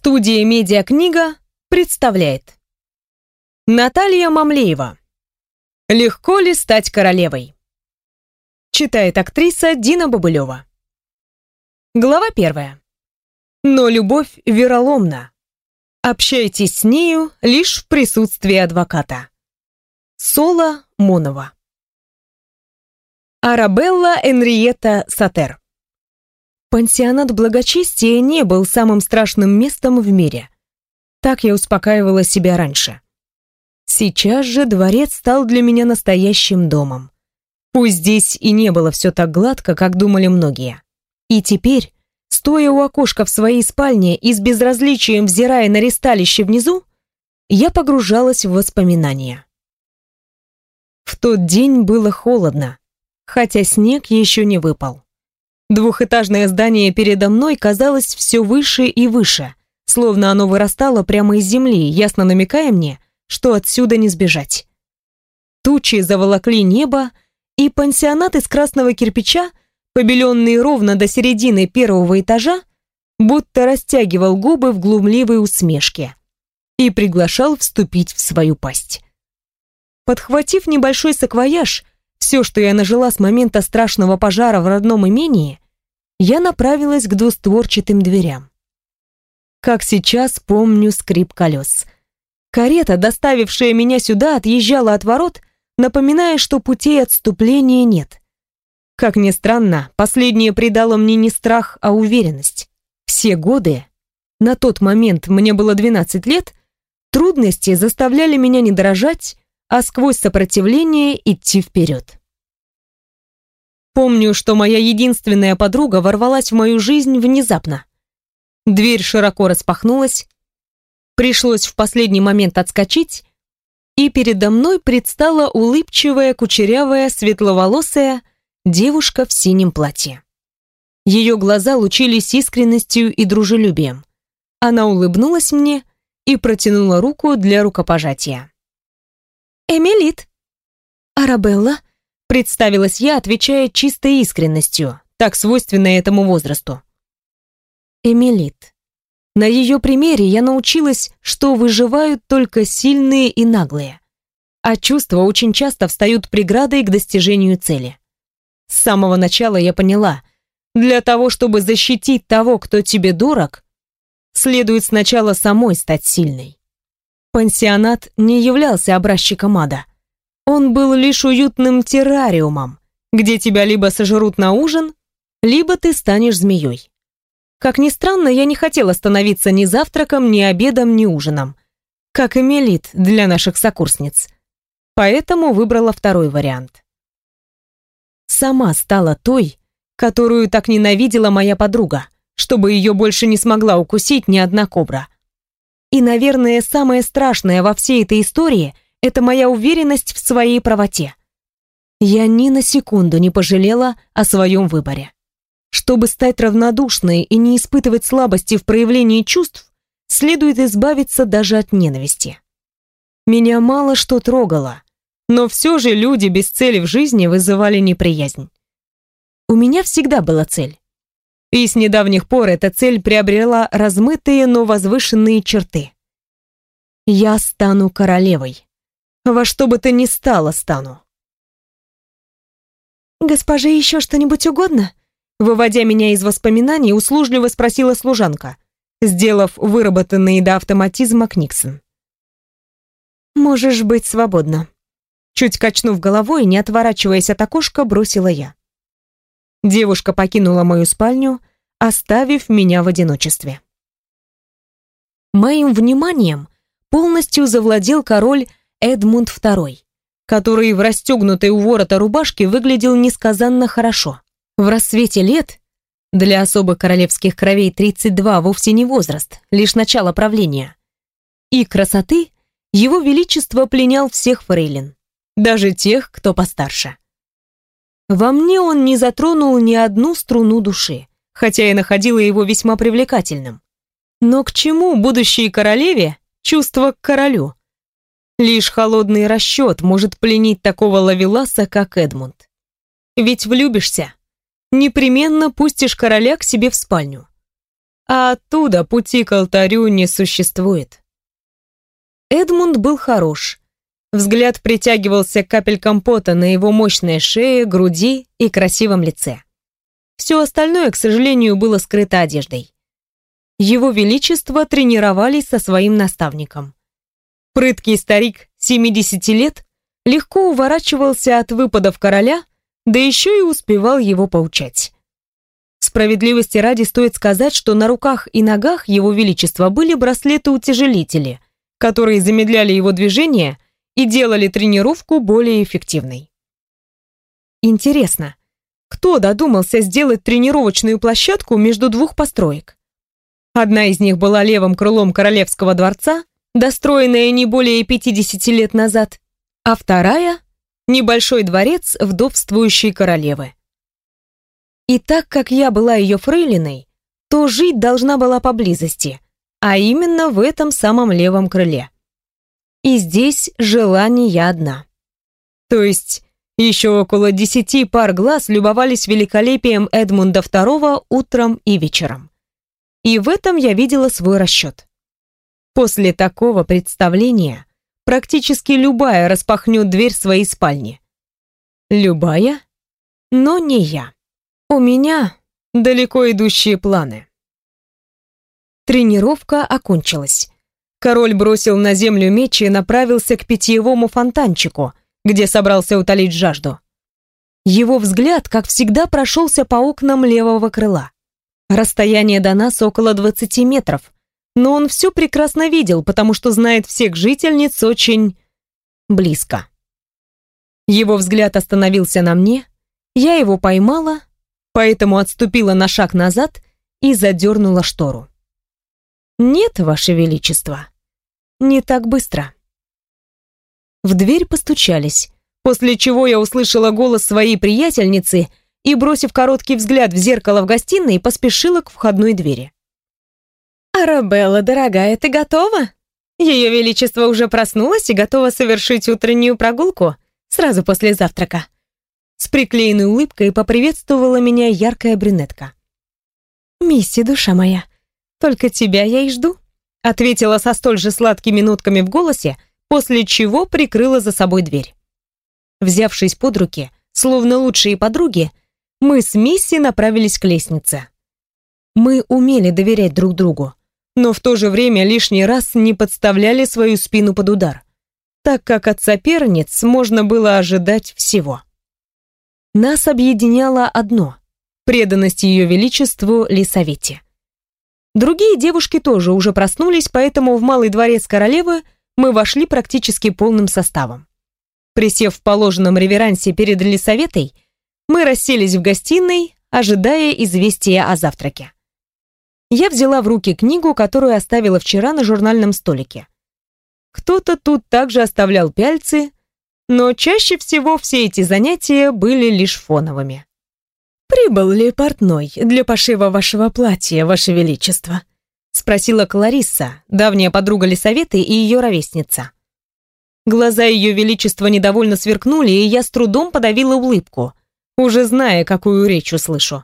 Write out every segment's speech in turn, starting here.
Студия «Медиакнига» представляет. Наталья Мамлеева. «Легко ли стать королевой?» Читает актриса Дина Бобылева. Глава 1. Но любовь вероломна. Общайтесь с нею лишь в присутствии адвоката. Соло Монова. Арабелла Энриетта Сатер. Пансионат благочестия не был самым страшным местом в мире. Так я успокаивала себя раньше. Сейчас же дворец стал для меня настоящим домом. Пусть здесь и не было все так гладко, как думали многие. И теперь, стоя у окошка в своей спальне и с безразличием взирая на ристалище внизу, я погружалась в воспоминания. В тот день было холодно, хотя снег еще не выпал. Двухэтажное здание передо мной казалось все выше и выше, словно оно вырастало прямо из земли, ясно намекая мне, что отсюда не сбежать. Тучи заволокли небо, и пансионат из красного кирпича, побеленный ровно до середины первого этажа, будто растягивал губы в глумливой усмешке и приглашал вступить в свою пасть. Подхватив небольшой саквояж, все, что я нажила с момента страшного пожара в родном имении, я направилась к двустворчатым дверям. Как сейчас помню скрип колес. Карета, доставившая меня сюда, отъезжала от ворот, напоминая, что путей отступления нет. Как ни странно, последнее придало мне не страх, а уверенность. Все годы, на тот момент мне было 12 лет, трудности заставляли меня не дрожать, а сквозь сопротивление идти вперед. Помню, что моя единственная подруга ворвалась в мою жизнь внезапно. Дверь широко распахнулась, пришлось в последний момент отскочить, и передо мной предстала улыбчивая, кучерявая, светловолосая девушка в синем платье. Ее глаза лучились искренностью и дружелюбием. Она улыбнулась мне и протянула руку для рукопожатия. «Эмилит». «Арабелла», — представилась я, отвечая чистой искренностью, так свойственной этому возрасту. Эмилит. На ее примере я научилась, что выживают только сильные и наглые, а чувства очень часто встают преградой к достижению цели. С самого начала я поняла, для того, чтобы защитить того, кто тебе дорог, следует сначала самой стать сильной. Пансионат не являлся образчиком ада. Он был лишь уютным террариумом, где тебя либо сожрут на ужин, либо ты станешь змеей. Как ни странно, я не хотела становиться ни завтраком, ни обедом, ни ужином, как Эмилит для наших сокурсниц. Поэтому выбрала второй вариант. Сама стала той, которую так ненавидела моя подруга, чтобы ее больше не смогла укусить ни одна кобра. И, наверное, самое страшное во всей этой истории — это моя уверенность в своей правоте. Я ни на секунду не пожалела о своем выборе. Чтобы стать равнодушной и не испытывать слабости в проявлении чувств, следует избавиться даже от ненависти. Меня мало что трогало, но все же люди без цели в жизни вызывали неприязнь. У меня всегда была цель. И с недавних пор эта цель приобрела размытые, но возвышенные черты. Я стану королевой. Во что бы то ни стало стану. «Госпоже еще что-нибудь угодно?» Выводя меня из воспоминаний, услужливо спросила служанка, сделав выработанный до автоматизма книксон. «Можешь быть свободна». Чуть качнув головой, не отворачиваясь от окошка, бросила я. Девушка покинула мою спальню, оставив меня в одиночестве. Моим вниманием полностью завладел король Эдмунд II, который в расстегнутой у ворота рубашке выглядел несказанно хорошо. В рассвете лет, для особо королевских кровей 32 вовсе не возраст, лишь начало правления, и красоты его величество пленял всех фрейлин, даже тех, кто постарше. Во мне он не затронул ни одну струну души, хотя и находила его весьма привлекательным. Но к чему будущей королеве чувство к королю? Лишь холодный расчет может пленить такого ловеласа, как Эдмунд. Ведь влюбишься, непременно пустишь короля к себе в спальню. а оттуда пути к алтарю не существует. Эдмунд был хорош. Взгляд притягивался к капелькам пота на его мощной шее, груди и красивом лице. Все остальное, к сожалению, было скрыто одеждой. Его Величество тренировались со своим наставником. Прыткий старик 70 лет легко уворачивался от выпадов короля, да еще и успевал его поучать. Справедливости ради стоит сказать, что на руках и ногах его величества были браслеты-утяжелители, которые замедляли его движения и делали тренировку более эффективной. Интересно, кто додумался сделать тренировочную площадку между двух построек? Одна из них была левым крылом Королевского дворца, достроенная не более 50 лет назад, а вторая — небольшой дворец вдовствующей королевы. И так как я была ее фрейлиной, то жить должна была поблизости, а именно в этом самом левом крыле. И здесь жила не я одна. То есть еще около 10 пар глаз любовались великолепием Эдмунда II утром и вечером. И в этом я видела свой расчет. После такого представления практически любая распахнет дверь своей спальни. Любая, но не я. У меня далеко идущие планы. Тренировка окончилась. Король бросил на землю меч и направился к питьевому фонтанчику, где собрался утолить жажду. Его взгляд, как всегда, прошелся по окнам левого крыла. Расстояние до нас около 20 метров, но он все прекрасно видел, потому что знает всех жительниц очень близко. Его взгляд остановился на мне, я его поймала, поэтому отступила на шаг назад и задернула штору. «Нет, Ваше Величество, не так быстро». В дверь постучались, после чего я услышала голос своей приятельницы и, бросив короткий взгляд в зеркало в гостиной, поспешила к входной двери. «Арабелла, дорогая, ты готова? Ее Величество уже проснулось и готова совершить утреннюю прогулку сразу после завтрака». С приклеенной улыбкой поприветствовала меня яркая брюнетка. «Мисси, душа моя, только тебя я и жду», ответила со столь же сладкими нотками в голосе, после чего прикрыла за собой дверь. Взявшись под руки, словно лучшие подруги, мы с Мисси направились к лестнице. Мы умели доверять друг другу, но в то же время лишний раз не подставляли свою спину под удар, так как от соперниц можно было ожидать всего. Нас объединяло одно — преданность Ее Величеству Лисавете. Другие девушки тоже уже проснулись, поэтому в Малый дворец королевы мы вошли практически полным составом. Присев в положенном реверансе перед Лисаветой, мы расселись в гостиной, ожидая известия о завтраке. Я взяла в руки книгу, которую оставила вчера на журнальном столике. Кто-то тут также оставлял пяльцы, но чаще всего все эти занятия были лишь фоновыми. «Прибыл ли портной для пошива вашего платья, Ваше Величество?» — спросила Кларисса, давняя подруга Лисаветы и ее ровесница. Глаза Ее Величества недовольно сверкнули, и я с трудом подавила улыбку, уже зная, какую речь услышу.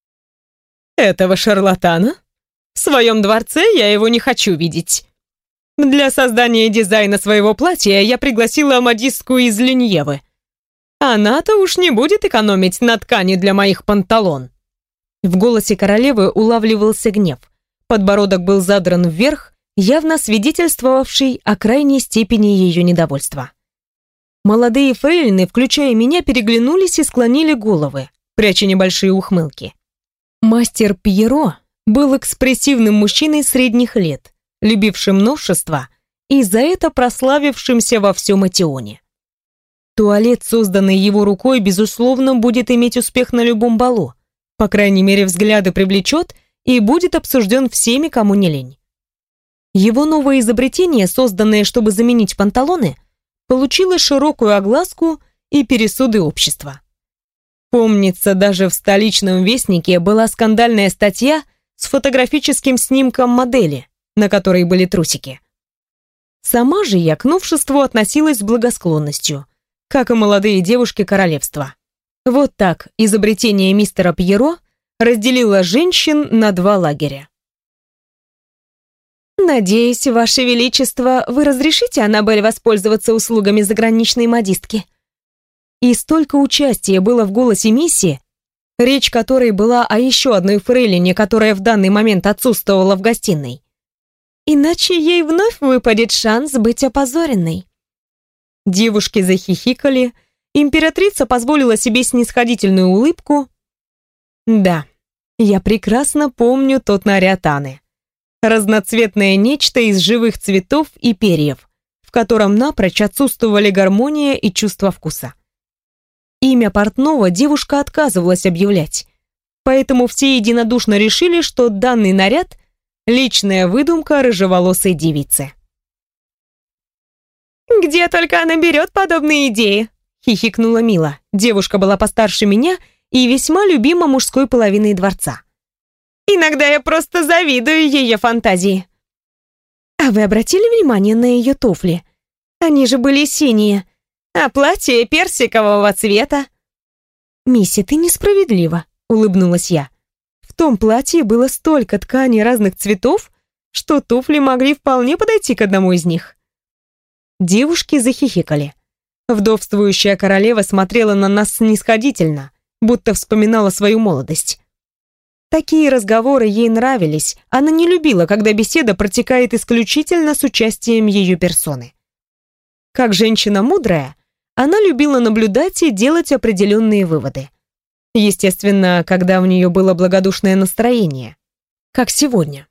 «Этого шарлатана? В своем дворце я его не хочу видеть. Для создания дизайна своего платья я пригласила модистку из Линьевы. Она-то уж не будет экономить на ткани для моих панталон». В голосе королевы улавливался гнев. Подбородок был задран вверх, явно свидетельствовавший о крайней степени ее недовольства. Молодые фрейлины, включая меня, переглянулись и склонили головы, пряча небольшие ухмылки. Мастер Пьеро был экспрессивным мужчиной средних лет, любившим новшества и за это прославившимся во всем Этионе. Туалет, созданный его рукой, безусловно, будет иметь успех на любом балу, по крайней мере, взгляды привлечет и будет обсужден всеми, кому не лень. Его новое изобретение, созданное, чтобы заменить панталоны, получило широкую огласку и пересуды общества. Помнится, даже в столичном вестнике была скандальная статья с фотографическим снимком модели, на которой были трусики. Сама же я к новшеству относилась с благосклонностью, как и молодые девушки королевства. Вот так изобретение мистера Пьеро разделило женщин на два лагеря. «Надеюсь, Ваше Величество, вы разрешите Аннабель воспользоваться услугами заграничной модистки?» И столько участия было в голосе Мисси, речь которой была о еще одной фрейлине, которая в данный момент отсутствовала в гостиной. «Иначе ей вновь выпадет шанс быть опозоренной». Девушки захихикали, императрица позволила себе снисходительную улыбку. Да, я прекрасно помню тот наряд Анны. Разноцветное нечто из живых цветов и перьев, в котором напрочь отсутствовали гармония и чувство вкуса. Имя портного девушка отказывалась объявлять, поэтому все единодушно решили, что данный наряд — личная выдумка рыжеволосой девицы. «Где только она берет подобные идеи?» — хихикнула Мила. Девушка была постарше меня и весьма любима мужской половиной дворца. «Иногда я просто завидую ее фантазии». «А вы обратили внимание на ее туфли? Они же были синие, а платье персикового цвета». «Мисси, ты несправедлива», — улыбнулась я. «В том платье было столько тканей разных цветов, что туфли могли вполне подойти к одному из них». Девушки захихикали. Вдовствующая королева смотрела на нас снисходительно, будто вспоминала свою молодость. Такие разговоры ей нравились, она не любила, когда беседа протекает исключительно с участием ее персоны. Как женщина мудрая, она любила наблюдать и делать определенные выводы. Естественно, когда у нее было благодушное настроение, как сегодня.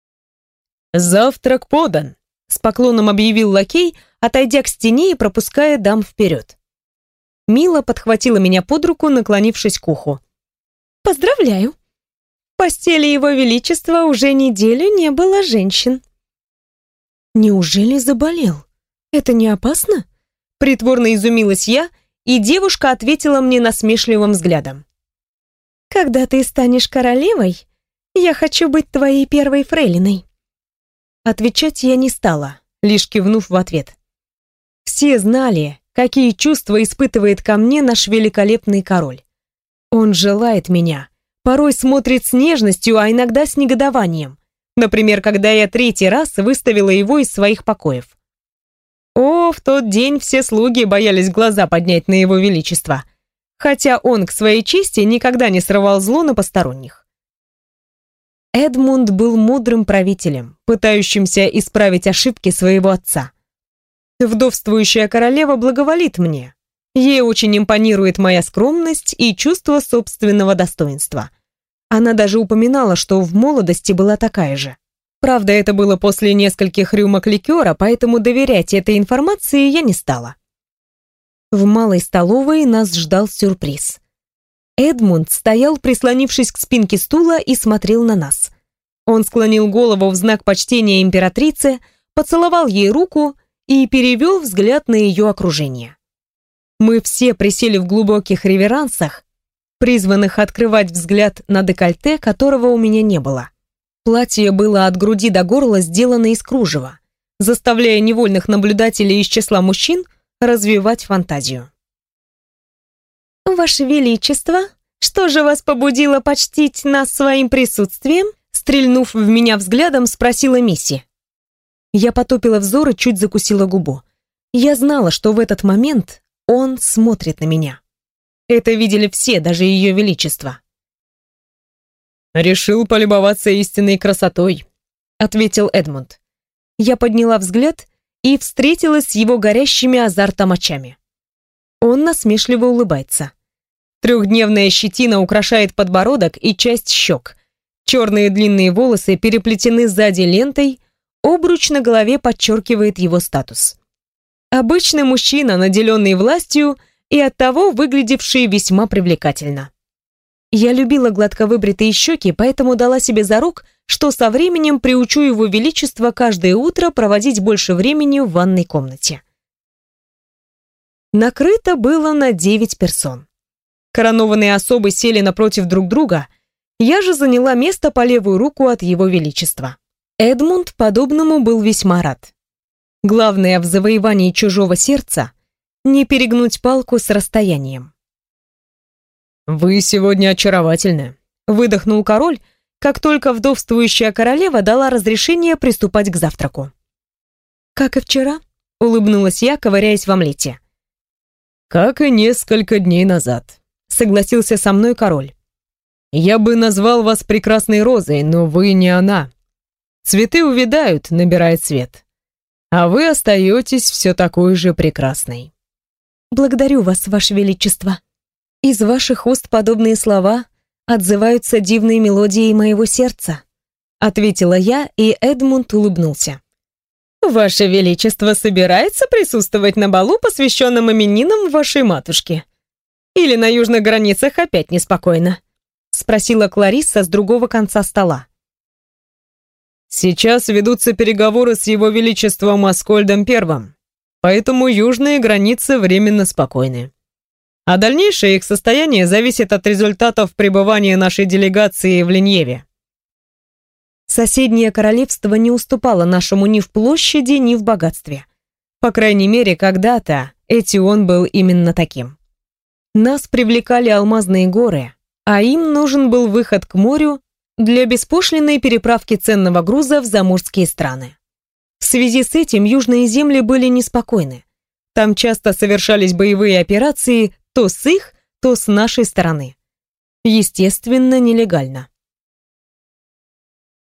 «Завтрак подан», — с поклоном объявил лакей, отойдя к стене и пропуская дам вперед. Мила подхватила меня под руку, наклонившись к уху. «Поздравляю! В постели Его Величества уже неделю не было женщин». «Неужели заболел? Это не опасно?» Притворно изумилась я, и девушка ответила мне насмешливым взглядом. «Когда ты станешь королевой, я хочу быть твоей первой фрейлиной». Отвечать я не стала, лишь кивнув в ответ. Все знали, какие чувства испытывает ко мне наш великолепный король. Он желает меня, порой смотрит с нежностью, а иногда с негодованием. Например, когда я 3-й раз выставила его из своих покоев. О, в тот день все слуги боялись глаза поднять на его величество, хотя он к своей чести никогда не срывал зло на посторонних. Эдмунд был мудрым правителем, пытающимся исправить ошибки своего отца. Вдовствующая королева благоволит мне. Ей очень импонирует моя скромность и чувство собственного достоинства. Она даже упоминала, что в молодости была такая же. Правда, это было после нескольких рюмок ликера, поэтому доверять этой информации я не стала. В малой столовой нас ждал сюрприз. Эдмунд стоял, прислонившись к спинке стула, и смотрел на нас. Он склонил голову в знак почтения императрице, поцеловал ей руку и перевел взгляд на ее окружение. Мы все присели в глубоких реверансах, призванных открывать взгляд на декольте, которого у меня не было. Платье было от груди до горла сделано из кружева, заставляя невольных наблюдателей из числа мужчин развивать фантазию. «Ваше Величество, что же вас побудило почтить нас своим присутствием?» Стрельнув в меня взглядом, спросила Мисси. Я потупила взор и чуть закусила губу. Я знала, что в этот момент он смотрит на меня. Это видели все, даже Ее Величество. «Решил полюбоваться истинной красотой», — ответил Эдмунд. Я подняла взгляд и встретилась с его горящими азартом очами. Он насмешливо улыбается. Трехдневная щетина украшает подбородок и часть щек. Черные длинные волосы переплетены сзади лентой, обруч на голове подчеркивает его статус. Обычный мужчина, наделенный властью и оттого выглядевший весьма привлекательно. Я любила гладко выбритые щеки, поэтому дала себе зарок, что со временем приучу Его Величество каждое утро проводить больше времени в ванной комнате. Накрыто было на 9 персон. Коронованные особы сели напротив друг друга, я же заняла место по левую руку от Его Величества. Эдмунд подобному был весьма рад. Главное в завоевании чужого сердца — не перегнуть палку с расстоянием. «Вы сегодня очаровательны», — выдохнул король, как только вдовствующая королева дала разрешение приступать к завтраку. «Как и вчера», — улыбнулась я, ковыряясь в омлете. «Как и несколько дней назад», — согласился со мной король. «Я бы назвал вас прекрасной розой, но вы не она. Цветы увядают, набирая цвет. А вы остаетесь все такой же прекрасной». «Благодарю вас, ваше величество. Из ваших уст подобные слова отзываются дивной мелодией моего сердца», ответила я, и Эдмунд улыбнулся. «Ваше величество собирается присутствовать на балу, посвященном именинам вашей матушки? Или на южных границах опять неспокойно?» спросила Кларисса с другого конца стола. «Сейчас ведутся переговоры с его величеством Аскольдом I, поэтому южные границы временно спокойны. А дальнейшее их состояние зависит от результатов пребывания нашей делегации в Линьеве». Соседнее королевство не уступало нашему ни в площади, ни в богатстве. По крайней мере, когда-то Этион был именно таким. Нас привлекали алмазные горы, а им нужен был выход к морю для беспошлинной переправки ценного груза в заморские страны. В связи с этим южные земли были неспокойны. Там часто совершались боевые операции то с их, то с нашей стороны. Естественно, нелегально.